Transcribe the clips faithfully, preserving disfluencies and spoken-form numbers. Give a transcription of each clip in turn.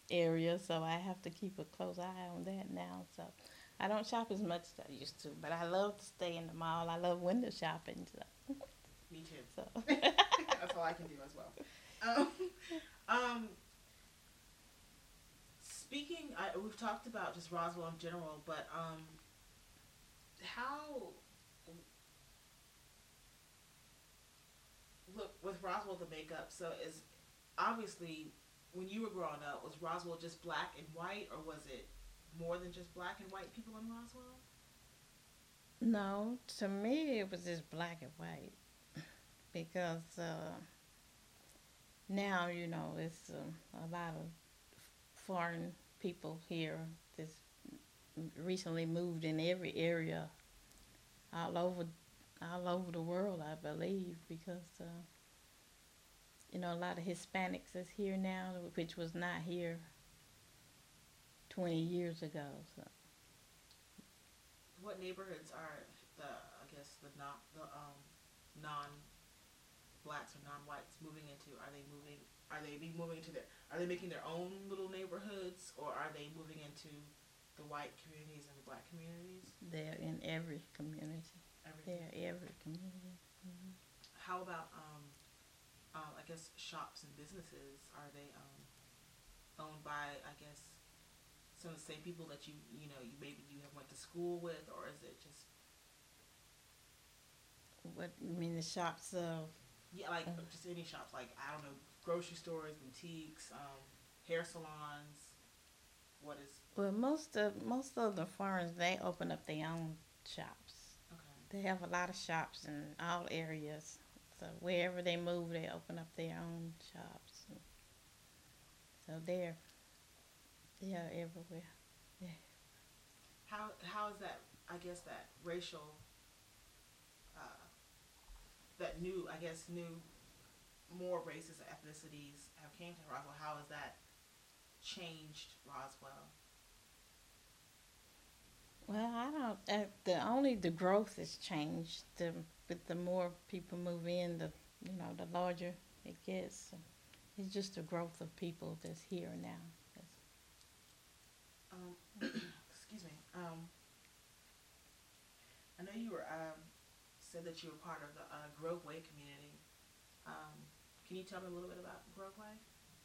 area, so I have to keep a close eye on that now. So I don't shop as much as I used to, but I love to stay in the mall. I love window shopping. So, Me too. so. That's all I can do as well. Um, um, Speaking, I, we've talked about just Roswell in general, but um, how look with Roswell the makeup. So is obviously when you were growing up, was Roswell just black and white, or was it more than just black and white people in Roswell? No, to me it was just black and white because uh, now you know it's uh, a lot of foreign people here that's recently moved in every area all over all over the world, I believe, because uh, you know a lot of Hispanics is here now, which was not here twenty years ago. So, What neighborhoods are the I guess the non the um non blacks or non whites moving into? Are they moving? Are they be moving into their? Are they making their own little neighborhoods, or are they moving into the white communities and the black communities? they're in every community. Everything. They're every community. Hmm. How about um, um I guess shops and businesses? Are they um owned by I guess some of the same people that you you know you maybe you have went to school with, or is it just What you mean the shops of? yeah like Uh, just any shops like I don't know grocery stores, boutiques, um, hair salons? What is well, most of most of the farmers they open up their own shops. okay? They have a lot of shops in all areas. So wherever they move, they open up their own shops. So they're they are everywhere. Yeah. How how is that? I guess that racial uh, that new I guess new more races and ethnicities have came to Roswell. How has that changed Roswell? Well, I don't. Uh, the only the growth has changed. The But the more people move in, the you know the larger it gets. So it's just the growth of people that's here now. That's, Um, Excuse me. Um, I know you were um, said that you were part of the uh, Grove Way community. Um, can you tell me a little bit about Grove Way?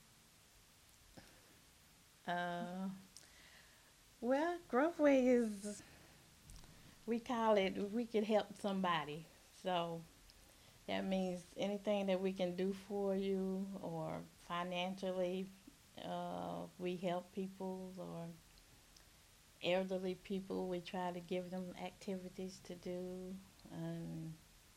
uh, well, Growthway is we call it we could help somebody. So that means anything that we can do for you or financially, uh, we help people or elderly people. We try to give them activities to do, and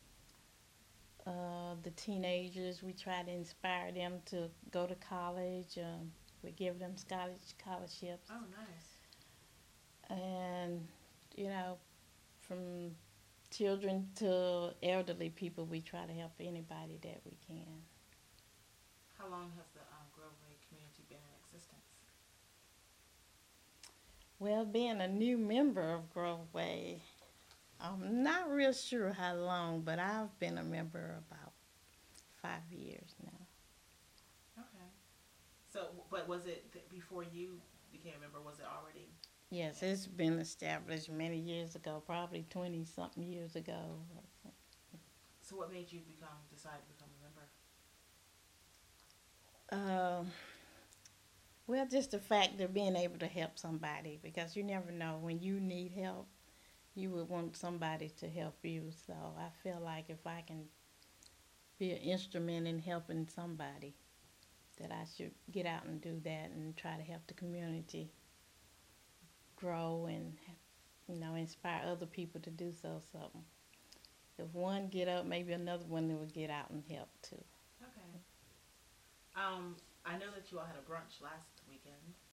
uh, the teenagers we try to inspire them to go to college. Um, we give them scholarsh scholarships, Oh, nice. and you know, from children to elderly people, we try to help anybody that we can. How long has the um, Grove Way community been in existence? Well, being a new member of Groveway, I'm not real sure how long, but I've been a member about five years now. Okay. So, but was it th- before you became a member? Was it already? Yes, it's been established many years ago, probably twenty something years ago. So, what made you become decide to become a member? Um, well, just the fact of being able to help somebody because you never know when you need help, you would want somebody to help you. So I feel like if I can be an instrument in helping somebody, that I should get out and do that and try to help the community grow and you know inspire other people to do so. So if one get up, maybe another one will get out and help too. Okay. Um, I know that you all had a brunch last weekend.